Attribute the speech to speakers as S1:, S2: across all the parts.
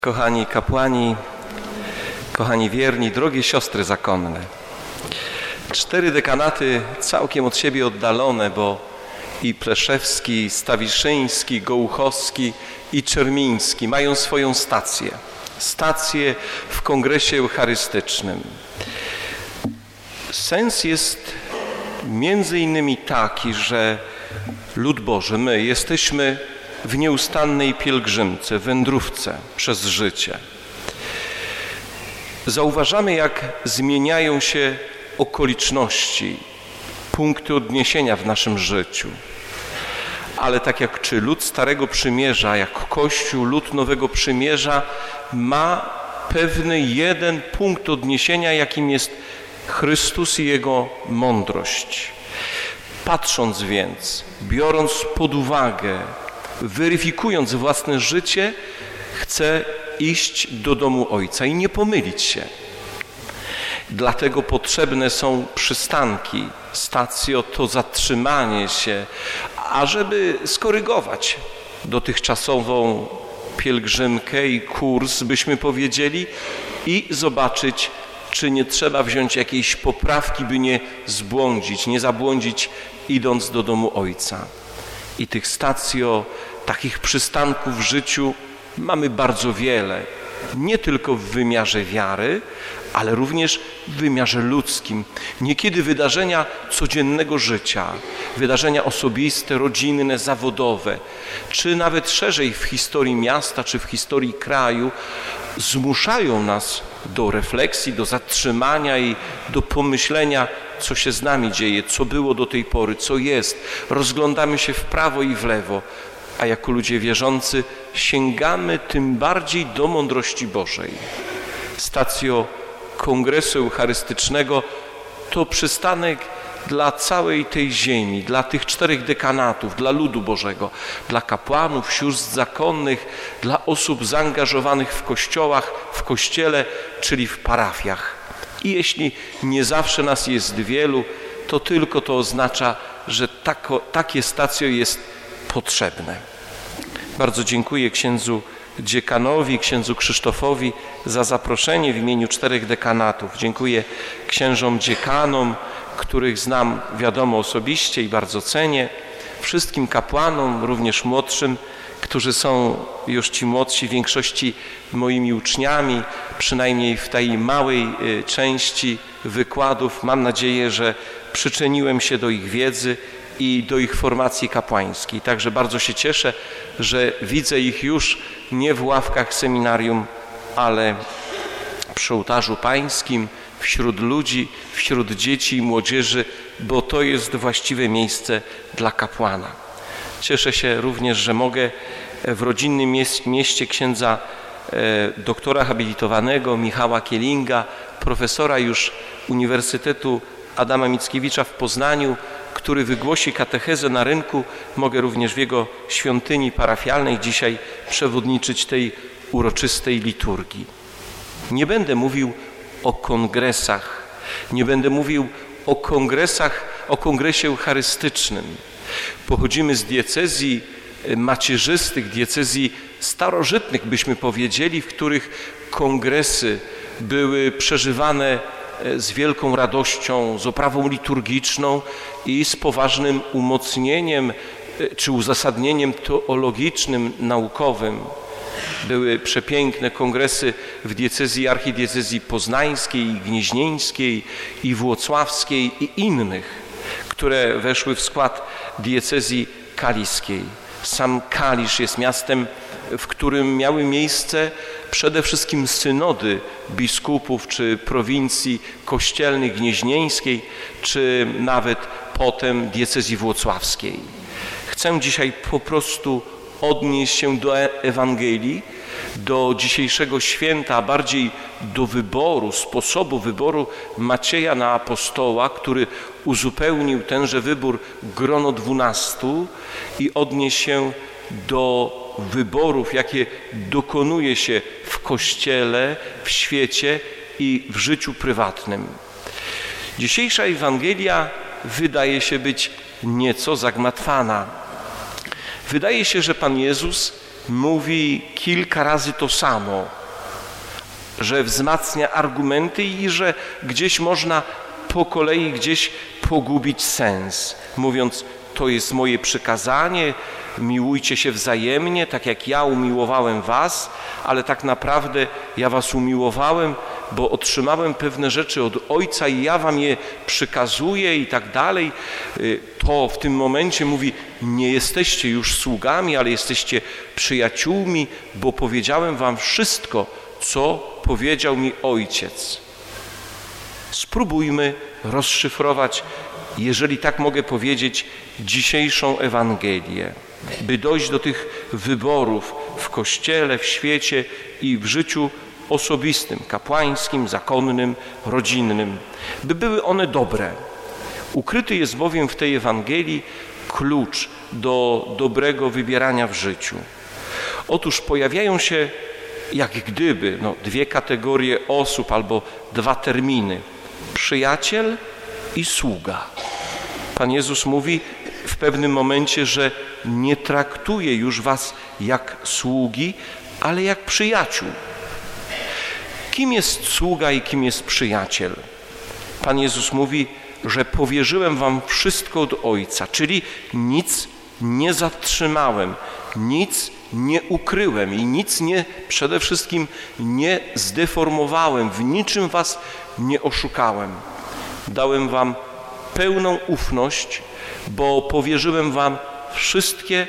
S1: Kochani kapłani, kochani wierni, drogie siostry zakonne. 4 dekanaty całkiem od siebie oddalone, bo i Pleszewski, i Stawiszyński, Gołuchowski i Czermiński mają swoją stację w Kongresie Eucharystycznym. Sens jest między innymi taki, że lud Boży, my jesteśmy w nieustannej pielgrzymce, wędrówce przez życie. Zauważamy, jak zmieniają się okoliczności, punkty odniesienia w naszym życiu. Ale tak jak czy lud Starego Przymierza, jak Kościół, lud Nowego Przymierza ma pewny jeden punkt odniesienia, jakim jest Chrystus i Jego mądrość. Patrząc więc, biorąc pod uwagę, weryfikując własne życie, chcę iść do domu Ojca i nie pomylić się. Dlatego potrzebne są przystanki, stacjo, to zatrzymanie się, ażeby skorygować dotychczasową pielgrzymkę i kurs, byśmy powiedzieli, i zobaczyć, czy nie trzeba wziąć jakiejś poprawki, by nie zbłądzić, nie zabłądzić, idąc do domu Ojca. I tych stacjo, takich przystanków w życiu mamy bardzo wiele. Nie tylko w wymiarze wiary, ale również w wymiarze ludzkim. Niekiedy wydarzenia codziennego życia, wydarzenia osobiste, rodzinne, zawodowe, czy nawet szerzej w historii miasta, czy w historii kraju, zmuszają nas do refleksji, do zatrzymania i do pomyślenia, co się z nami dzieje, co było do tej pory, co jest. Rozglądamy się w prawo i w lewo, a jako ludzie wierzący sięgamy tym bardziej do mądrości Bożej. Stacjo Kongresu Eucharystycznego to przystanek dla całej tej ziemi, dla tych 4 dekanatów, dla ludu Bożego, dla kapłanów, sióstr zakonnych, dla osób zaangażowanych w kościołach, w kościele, czyli w parafiach. I jeśli nie zawsze nas jest wielu, to tylko to oznacza, że takie stacjo jest potrzebne. Bardzo dziękuję księdzu dziekanowi, księdzu Krzysztofowi za zaproszenie w imieniu 4 dekanatów. Dziękuję księżom dziekanom, których znam, wiadomo, osobiście i bardzo cenię. Wszystkim kapłanom, również młodszym, którzy są już ci młodsi w większości moimi uczniami, przynajmniej w tej małej części wykładów. Mam nadzieję, że przyczyniłem się do ich wiedzy i do ich formacji kapłańskiej. Także bardzo się cieszę, że widzę ich już nie w ławkach seminarium, ale przy ołtarzu pańskim, wśród ludzi, wśród dzieci i młodzieży, bo to jest właściwe miejsce dla kapłana. Cieszę się również, że mogę w rodzinnym mieście księdza doktora habilitowanego Michała Kielinga, profesora już Uniwersytetu Adama Mickiewicza w Poznaniu, który wygłosi katechezę na rynku. Mogę również w jego świątyni parafialnej dzisiaj przewodniczyć tej uroczystej liturgii. Nie będę mówił o kongresach, nie będę mówił o kongresach, o kongresie eucharystycznym. Pochodzimy z diecezji macierzystych, diecezji starożytnych, byśmy powiedzieli, w których kongresy były przeżywane z wielką radością, z oprawą liturgiczną i z poważnym umocnieniem czy uzasadnieniem teologicznym, naukowym. Były przepiękne kongresy w diecezji, archidiecezji poznańskiej, i gnieźnieńskiej, i włocławskiej, i innych, które weszły w skład diecezji kaliskiej. Sam Kalisz jest miastem, w którym miały miejsce przede wszystkim synody biskupów czy prowincji kościelnych gnieźnieńskiej, czy nawet potem diecezji włocławskiej. Chcę dzisiaj po prostu odnieść się do Ewangelii, do dzisiejszego święta, a bardziej do wyboru, sposobu wyboru Macieja na apostoła, który uzupełnił tenże wybór grono 12 i odnieść się do wyborów, jakie dokonuje się w Kościele, w świecie i w życiu prywatnym. Dzisiejsza Ewangelia wydaje się być nieco zagmatwana. Wydaje się, że Pan Jezus mówi kilka razy to samo, że wzmacnia argumenty i że gdzieś można po kolei gdzieś pogubić sens, mówiąc: to jest moje przykazanie, miłujcie się wzajemnie, tak jak ja umiłowałem was, ale tak naprawdę ja was umiłowałem, bo otrzymałem pewne rzeczy od Ojca i ja wam je przykazuję i tak dalej. To w tym momencie mówi: nie jesteście już sługami, ale jesteście przyjaciółmi, bo powiedziałem wam wszystko, co powiedział mi Ojciec. Spróbujmy rozszyfrować, jeżeli tak mogę powiedzieć, dzisiejszą Ewangelię, by dojść do tych wyborów w Kościele, w świecie i w życiu osobistym, kapłańskim, zakonnym, rodzinnym, by były one dobre. Ukryty jest bowiem w tej Ewangelii klucz do dobrego wybierania w życiu. Otóż pojawiają się jak gdyby dwie kategorie osób albo dwa terminy: przyjaciel i sługa. Pan Jezus mówi w pewnym momencie, że nie traktuje już was jak sługi, ale jak przyjaciół. Kim jest sługa i kim jest przyjaciel? Pan Jezus mówi, że powierzyłem wam wszystko od Ojca, czyli nic nie zatrzymałem, nic nie ukryłem i nic przede wszystkim nie zdeformowałem, w niczym was nie oszukałem. Dałem wam pełną ufność, bo powierzyłem wam wszystkie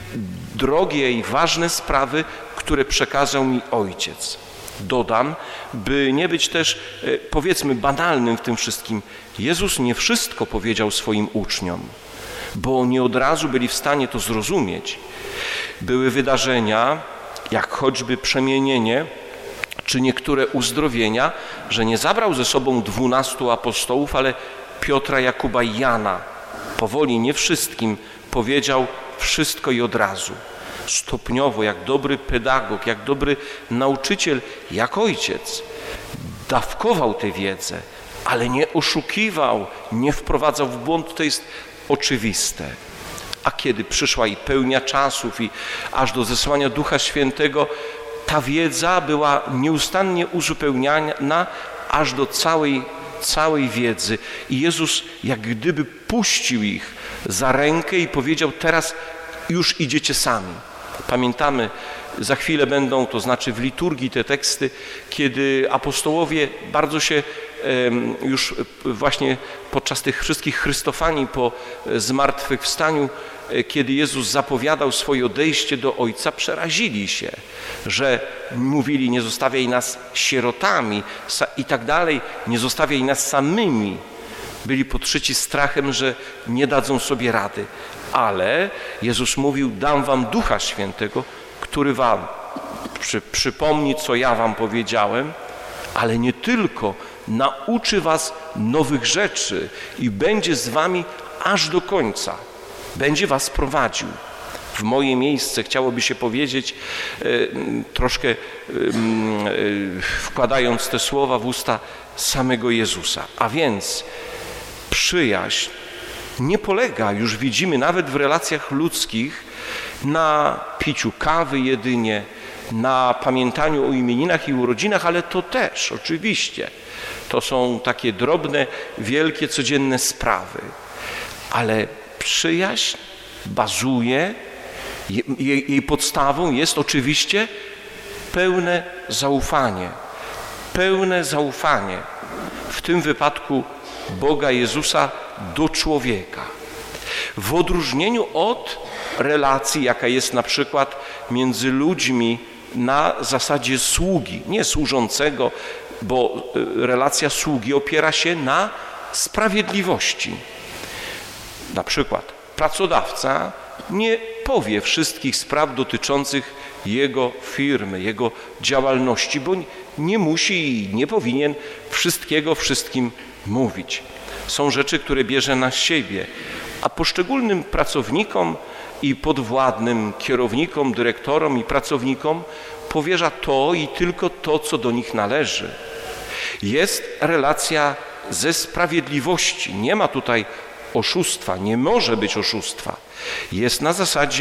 S1: drogie i ważne sprawy, które przekazał mi Ojciec. Dodam, by nie być też, powiedzmy, banalnym w tym wszystkim. Jezus nie wszystko powiedział swoim uczniom, bo nie od razu byli w stanie to zrozumieć. Były wydarzenia, jak choćby przemienienie, czy niektóre uzdrowienia, że nie zabrał ze sobą 12 apostołów, ale Piotra, Jakuba i Jana. Powoli, nie wszystkim powiedział wszystko i od razu. Stopniowo, jak dobry pedagog, jak dobry nauczyciel, jak ojciec, dawkował tę wiedzę, ale nie oszukiwał, nie wprowadzał w błąd, to jest oczywiste. A kiedy przyszła i pełnia czasów i aż do zesłania Ducha Świętego, ta wiedza była nieustannie uzupełniana aż do całej wiedzy. I Jezus jak gdyby puścił ich za rękę i powiedział: teraz już idziecie sami. Pamiętamy, za chwilę będą, to znaczy w liturgii te teksty, kiedy apostołowie bardzo się już właśnie podczas tych wszystkich Chrystofanii po zmartwychwstaniu, kiedy Jezus zapowiadał swoje odejście do Ojca, przerazili się, że mówili: nie zostawiaj nas sierotami i tak dalej, nie zostawiaj nas samymi. Byli podszyci strachem, że nie dadzą sobie rady. Ale Jezus mówił: dam wam Ducha Świętego, który wam przypomni, co ja wam powiedziałem, ale nie tylko, nauczy was nowych rzeczy i będzie z wami aż do końca. Będzie was prowadził. W moje miejsce chciałoby się powiedzieć, troszkę wkładając te słowa w usta samego Jezusa. A więc przyjaźń nie polega, już widzimy nawet w relacjach ludzkich, na piciu kawy jedynie, na pamiętaniu o imieninach i urodzinach, ale to też oczywiście. To są takie drobne, wielkie, codzienne sprawy. Ale przyjaźń bazuje, jej podstawą jest oczywiście pełne zaufanie. Pełne zaufanie. W tym wypadku Boga Jezusa do człowieka. W odróżnieniu od relacji, jaka jest na przykład między ludźmi na zasadzie sługi, nie służącego, bo relacja sługi opiera się na sprawiedliwości. Na przykład pracodawca nie powie wszystkich spraw dotyczących jego firmy, jego działalności, bo nie musi i nie powinien wszystkiego wszystkim mówić. Są rzeczy, które bierze na siebie, a poszczególnym pracownikom i podwładnym kierownikom, dyrektorom i pracownikom powierza to i tylko to, co do nich należy. Jest relacja ze sprawiedliwości. Nie ma tutaj oszustwa, nie może być oszustwa. Jest na zasadzie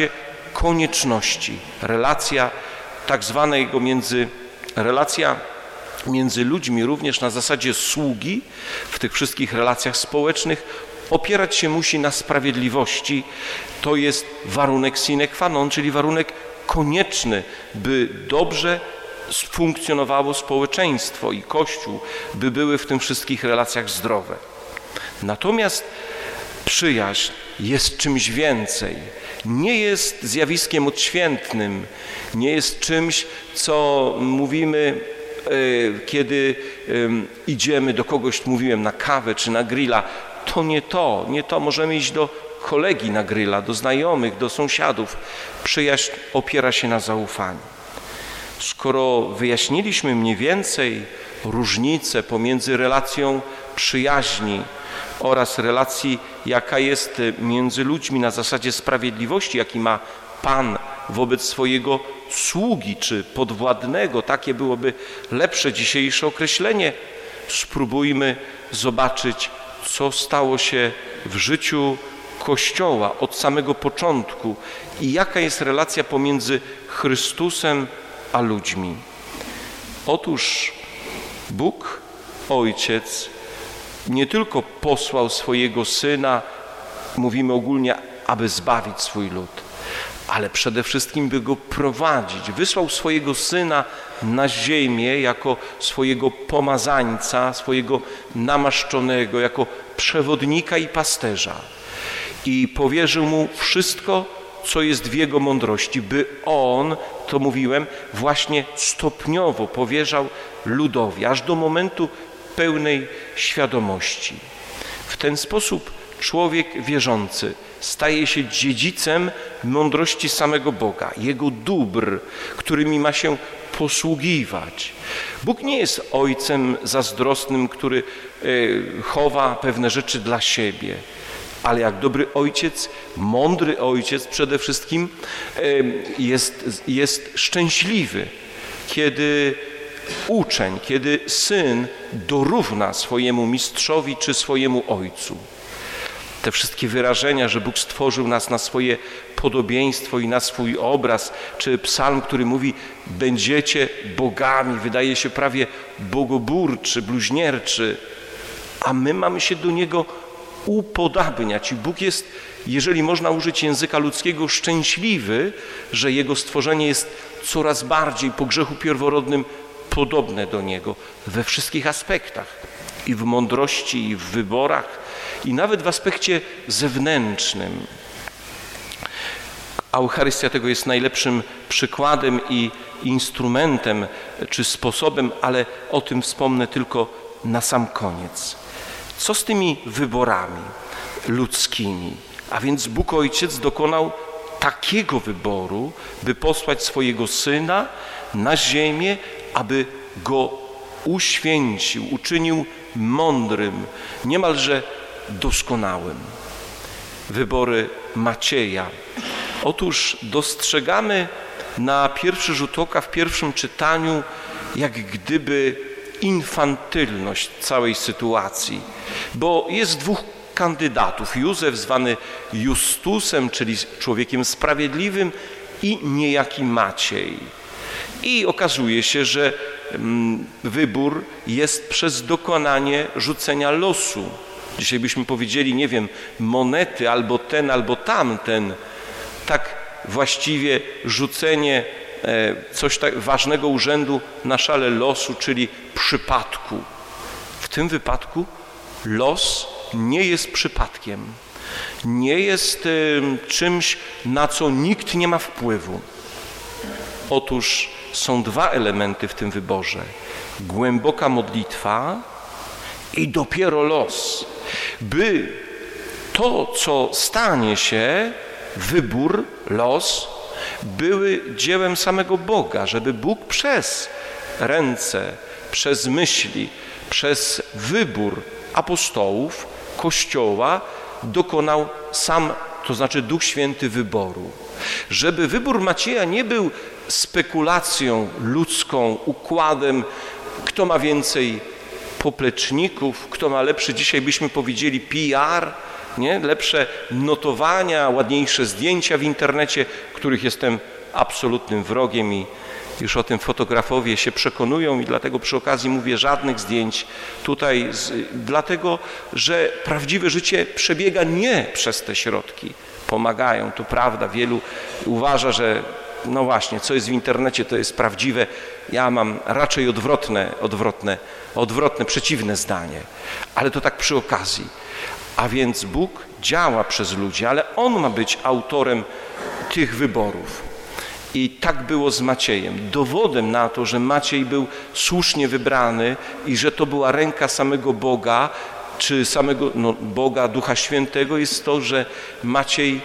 S1: konieczności. Relacja tak zwanego relacja między ludźmi również na zasadzie sługi w tych wszystkich relacjach społecznych opierać się musi na sprawiedliwości. To jest warunek sine qua non, czyli warunek konieczny, by dobrze funkcjonowało społeczeństwo i Kościół, by były w tym wszystkich relacjach zdrowe. Natomiast przyjaźń jest czymś więcej. Nie jest zjawiskiem odświętnym, nie jest czymś, co mówimy, kiedy idziemy do kogoś, mówiłem, na kawę czy na grilla. To nie to. Możemy iść do kolegi na grilla, do znajomych, do sąsiadów. Przyjaźń opiera się na zaufaniu. Skoro wyjaśniliśmy mniej więcej różnicę pomiędzy relacją przyjaźni oraz relacji, jaka jest między ludźmi na zasadzie sprawiedliwości, jaki ma Pan wobec swojego sługi czy podwładnego, takie byłoby lepsze dzisiejsze określenie, spróbujmy zobaczyć, co stało się w życiu Kościoła od samego początku i jaka jest relacja pomiędzy Chrystusem a ludźmi. Otóż Bóg, Ojciec, nie tylko posłał swojego Syna, mówimy ogólnie, aby zbawić swój lud, ale przede wszystkim, by go prowadzić. Wysłał swojego Syna na ziemię jako swojego pomazańca, swojego namaszczonego, jako przewodnika i pasterza. I powierzył mu wszystko, co jest w jego mądrości, by on, to mówiłem, właśnie stopniowo powierzał ludowi, aż do momentu pełnej świadomości. W ten sposób człowiek wierzący staje się dziedzicem mądrości samego Boga, Jego dóbr, którymi ma się posługiwać. Bóg nie jest ojcem zazdrosnym, który chowa pewne rzeczy dla siebie, ale jak dobry ojciec, mądry ojciec przede wszystkim jest szczęśliwy, kiedy uczeń, kiedy syn dorówna swojemu mistrzowi czy swojemu ojcu. Te wszystkie wyrażenia, że Bóg stworzył nas na swoje podobieństwo i na swój obraz, czy psalm, który mówi, będziecie bogami, wydaje się prawie bogoburczy, bluźnierczy, a my mamy się do Niego upodabniać. I Bóg jest, jeżeli można użyć języka ludzkiego, szczęśliwy, że Jego stworzenie jest coraz bardziej po grzechu pierworodnym podobne do Niego we wszystkich aspektach. I w mądrości, i w wyborach, i nawet w aspekcie zewnętrznym. Eucharystia tego jest najlepszym przykładem i instrumentem, czy sposobem, ale o tym wspomnę tylko na sam koniec. Co z tymi wyborami ludzkimi? A więc Bóg Ojciec dokonał takiego wyboru, by posłać swojego Syna na ziemię, aby Go uświęcił, uczynił mądrym, niemalże doskonałym. Wybory Macieja. Otóż dostrzegamy na pierwszy rzut oka w pierwszym czytaniu jak gdyby infantylność całej sytuacji, bo jest dwóch kandydatów. Józef zwany Justusem, czyli człowiekiem sprawiedliwym, i niejaki Maciej. I okazuje się, że wybór jest przez dokonanie rzucenia losu. Dzisiaj byśmy powiedzieli, nie wiem, monety, albo ten, albo tamten. Tak właściwie rzucenie coś tak ważnego urzędu na szale losu, czyli przypadku. W tym wypadku los nie jest przypadkiem. Nie jest czymś, na co nikt nie ma wpływu. Otóż są dwa elementy w tym wyborze. Głęboka modlitwa i dopiero los. By to, co stanie się, wybór, los, były dziełem samego Boga, żeby Bóg przez ręce, przez myśli, przez wybór apostołów, Kościoła dokonał sam, to znaczy Duch Święty wyboru. Żeby wybór Macieja nie był spekulacją ludzką, układem, kto ma więcej popleczników, kto ma lepszy, dzisiaj byśmy powiedzieli PR, nie? Lepsze notowania, ładniejsze zdjęcia w internecie, których jestem absolutnym wrogiem i już o tym fotografowie się przekonują i dlatego przy okazji mówię żadnych zdjęć tutaj, dlatego że prawdziwe życie przebiega nie przez te środki. Pomagają, to prawda, wielu uważa, że no właśnie, co jest w internecie, to jest prawdziwe. Ja mam raczej odwrotne, przeciwne zdanie. Ale to tak przy okazji. A więc Bóg działa przez ludzi, ale On ma być autorem tych wyborów. I tak było z Maciejem. Dowodem na to, że Maciej był słusznie wybrany i że to była ręka samego Boga, czy samego Boga, Ducha Świętego, jest to, że Maciej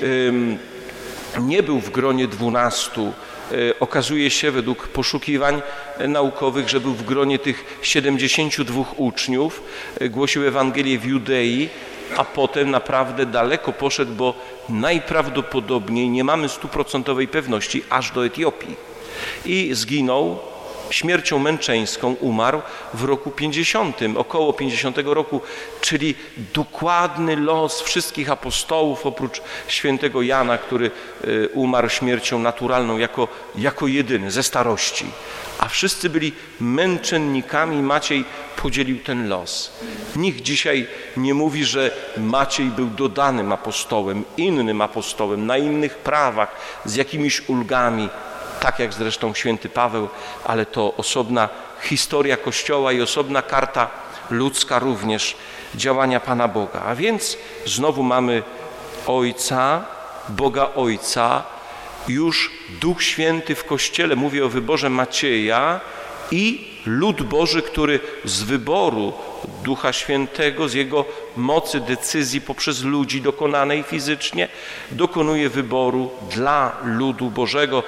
S1: nie był w gronie 12. Okazuje się według poszukiwań naukowych, że był w gronie tych 72 uczniów, głosił Ewangelię w Judei, a potem naprawdę daleko poszedł, bo najprawdopodobniej, nie mamy 100% pewności, aż do Etiopii. I zginął śmiercią męczeńską, umarł w roku 50, około 50 roku, czyli dokładny los wszystkich apostołów, oprócz świętego Jana, który umarł śmiercią naturalną jako jedyny, ze starości. A wszyscy byli męczennikami, Maciej podzielił ten los. Nikt dzisiaj nie mówi, że Maciej był dodanym apostołem, innym apostołem, na innych prawach, z jakimiś ulgami, tak jak zresztą święty Paweł, ale to osobna historia Kościoła i osobna karta ludzka również działania Pana Boga. A więc znowu mamy Ojca, Boga Ojca, już Duch Święty w Kościele, mówię o wyborze Macieja, i lud Boży, który z wyboru Ducha Świętego, z Jego mocy, decyzji poprzez ludzi dokonanej fizycznie, dokonuje wyboru dla ludu Bożego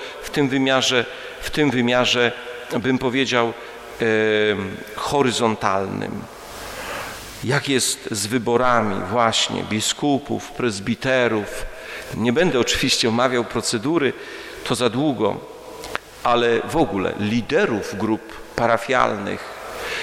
S1: w tym wymiarze bym powiedział horyzontalnym. Jak jest z wyborami właśnie biskupów, prezbiterów? Nie będę oczywiście omawiał procedury, to za długo, ale w ogóle liderów grup parafialnych,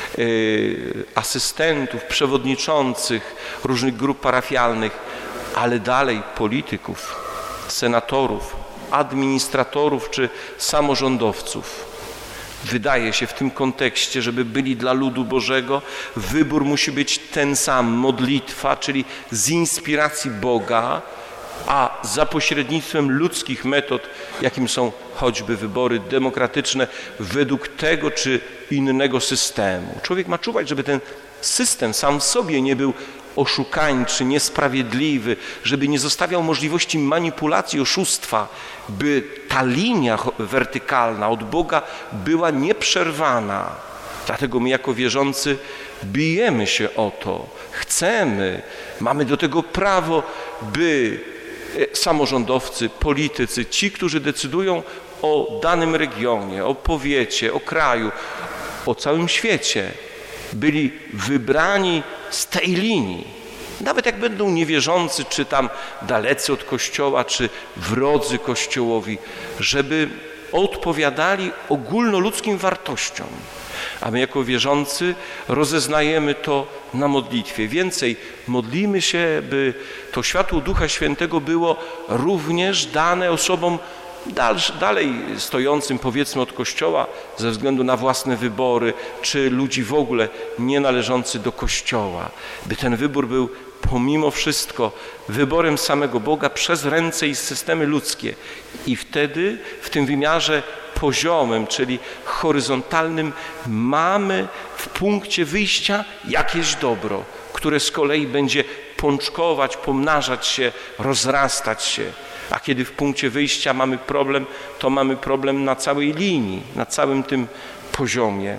S1: asystentów, przewodniczących różnych grup parafialnych, ale dalej polityków, senatorów, administratorów czy samorządowców. Wydaje się w tym kontekście, żeby byli dla ludu Bożego, wybór musi być ten sam, modlitwa, czyli z inspiracji Boga, a za pośrednictwem ludzkich metod, jakim są choćby wybory demokratyczne, według tego czy innego systemu. Człowiek ma czuwać, żeby ten system sam w sobie nie był oszukańczy, niesprawiedliwy, żeby nie zostawiał możliwości manipulacji, oszustwa, by ta linia wertykalna od Boga była nieprzerwana. Dlatego my jako wierzący bijemy się o to, chcemy, mamy do tego prawo, by samorządowcy, politycy, ci, którzy decydują o danym regionie, o powiecie, o kraju, o całym świecie, byli wybrani z tej linii. Nawet jak będą niewierzący, czy tam dalecy od Kościoła, czy wrodzy Kościołowi, żeby odpowiadali ogólnoludzkim wartościom. A my jako wierzący rozeznajemy to na modlitwie. Więcej, modlimy się, by to światło Ducha Świętego było również dane osobom dalej stojącym, powiedzmy, od Kościoła ze względu na własne wybory, czy ludzi w ogóle nie należących do Kościoła. By ten wybór był pomimo wszystko wyborem samego Boga przez ręce i systemy ludzkie. I wtedy w tym wymiarze poziomem, czyli horyzontalnym, mamy w punkcie wyjścia jakieś dobro, które z kolei będzie pączkować, pomnażać się, rozrastać się. A kiedy w punkcie wyjścia mamy problem, to mamy problem na całej linii, na całym tym poziomie.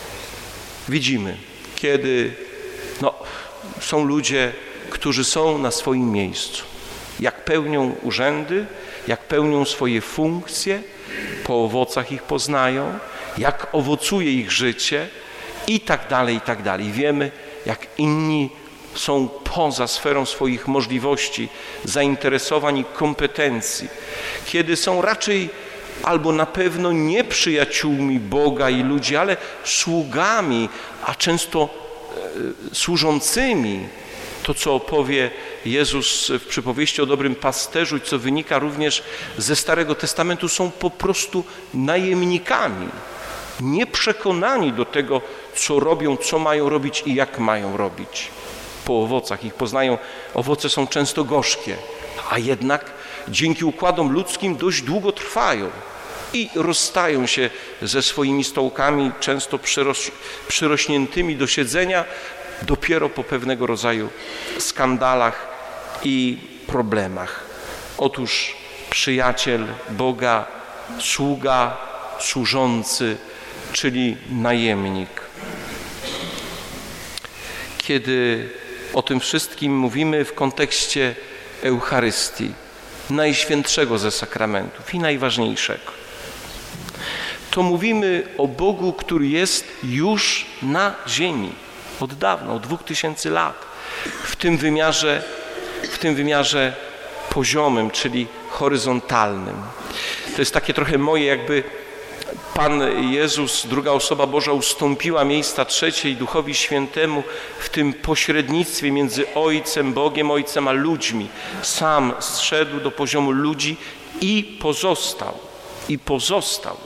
S1: Widzimy, kiedy są ludzie, którzy są na swoim miejscu. Jak pełnią urzędy, jak pełnią swoje funkcje, po owocach ich poznają, jak owocuje ich życie i tak dalej, i tak dalej. Wiemy, jak inni są poza sferą swoich możliwości, zainteresowań i kompetencji, kiedy są raczej albo na pewno nie przyjaciółmi Boga i ludzi, ale sługami, a często służącymi. To, co opowie Jezus w przypowieści o dobrym pasterzu i co wynika również ze Starego Testamentu, są po prostu najemnikami, nieprzekonani do tego, co robią, co mają robić i jak mają robić. Po owocach ich poznają. Owoce są często gorzkie, a jednak dzięki układom ludzkim dość długo trwają i rozstają się ze swoimi stołkami, często przyrośniętymi do siedzenia, dopiero po pewnego rodzaju skandalach i problemach. Otóż przyjaciel Boga, sługa, służący, czyli najemnik. Kiedy o tym wszystkim mówimy w kontekście Eucharystii, najświętszego ze sakramentów i najważniejszego, to mówimy o Bogu, który jest już na ziemi od dawna, od 2000 lat, w tym wymiarze poziomym, czyli horyzontalnym. To jest takie trochę moje, jakby Pan Jezus, druga osoba Boża, ustąpiła miejsca trzeciej Duchowi Świętemu w tym pośrednictwie między Ojcem, Bogiem, Ojcem, a ludźmi. Sam zszedł do poziomu ludzi i pozostał.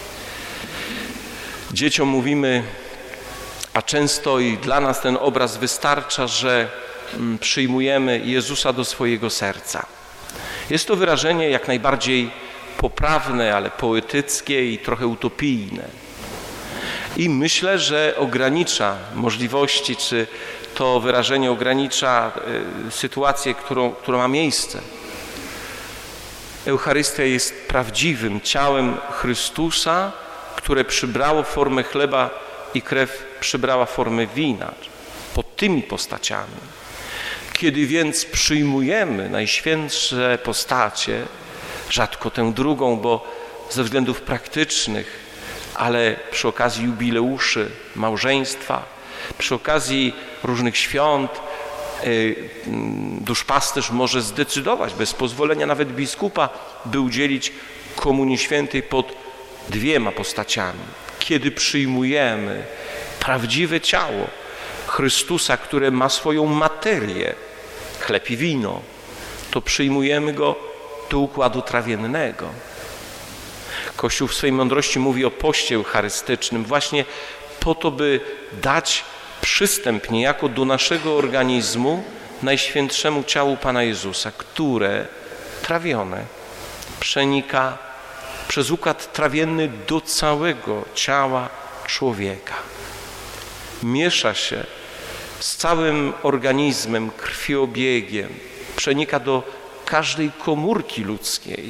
S1: Dzieciom mówimy, a często i dla nas ten obraz wystarcza, że przyjmujemy Jezusa do swojego serca. Jest to wyrażenie jak najbardziej poprawne, ale poetyckie i trochę utopijne. I myślę, że ogranicza możliwości, czy to wyrażenie ogranicza sytuację, która ma miejsce. Eucharystia jest prawdziwym ciałem Chrystusa, które przybrało formę chleba i krew przybrała formę wina. Pod tymi postaciami. Kiedy więc przyjmujemy najświętsze postacie, rzadko tę drugą, bo ze względów praktycznych, ale przy okazji jubileuszy małżeństwa, przy okazji różnych świąt, duszpasterz może zdecydować bez pozwolenia nawet biskupa, by udzielić Komunii Świętej pod dwiema postaciami. Kiedy przyjmujemy prawdziwe ciało Chrystusa, które ma swoją materię, chleb i wino, to przyjmujemy go do układu trawiennego. Kościół w swej mądrości mówi o poście eucharystycznym właśnie po to, by dać przystęp niejako do naszego organizmu najświętszemu ciału Pana Jezusa, które trawione przenika przez układ trawienny do całego ciała człowieka. Miesza się z całym organizmem, krwiobiegiem, przenika do każdej komórki ludzkiej.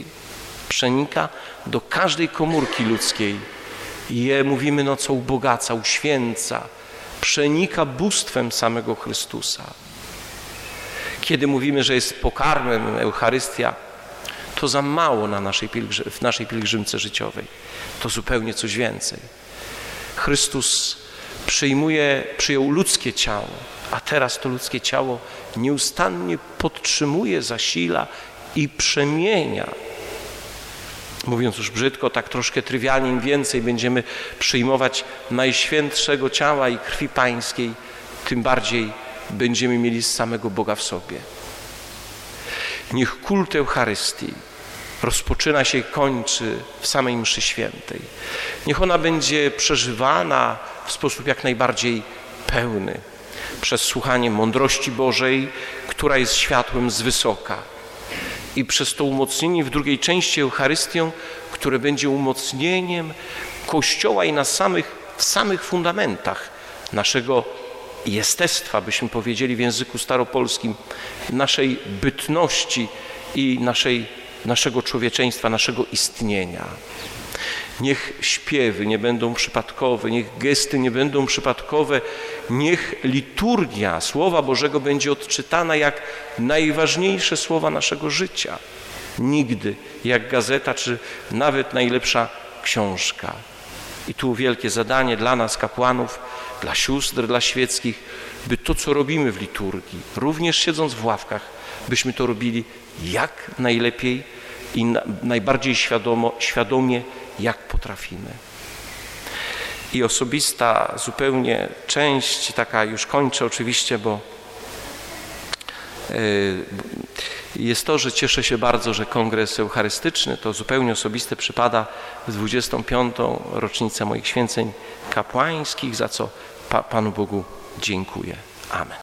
S1: Je, mówimy, co ubogaca, uświęca, przenika bóstwem samego Chrystusa. Kiedy mówimy, że jest pokarmem Eucharystia, to za mało w naszej pielgrzymce życiowej. To zupełnie coś więcej. Chrystus przyjął ludzkie ciało, a teraz to ludzkie ciało nieustannie podtrzymuje, zasila i przemienia. Mówiąc już brzydko, tak troszkę trywialnie, im więcej będziemy przyjmować najświętszego ciała i krwi Pańskiej, tym bardziej będziemy mieli z samego Boga w sobie. Niech kult Eucharystii rozpoczyna się i kończy w samej mszy świętej. Niech ona będzie przeżywana w sposób jak najbardziej pełny przez słuchanie mądrości Bożej, która jest światłem z wysoka, i przez to umocnienie w drugiej części Eucharystią, które będzie umocnieniem Kościoła i w samych fundamentach naszego jestestwa, byśmy powiedzieli w języku staropolskim, naszej bytności i naszego człowieczeństwa, naszego istnienia. Niech śpiewy nie będą przypadkowe, niech gesty nie będą przypadkowe, niech liturgia Słowa Bożego będzie odczytana jak najważniejsze słowa naszego życia. Nigdy jak gazeta, czy nawet najlepsza książka. I tu wielkie zadanie dla nas, kapłanów, dla sióstr, dla świeckich, by to, co robimy w liturgii, również siedząc w ławkach, byśmy to robili jak najlepiej i najbardziej świadomie, jak potrafimy. I osobista zupełnie część, taka już kończę oczywiście, bo jest to, że cieszę się bardzo, że kongres eucharystyczny to zupełnie osobiste przypada w 25. rocznicę moich święceń kapłańskich, za co Panu Bogu dziękuję. Amen.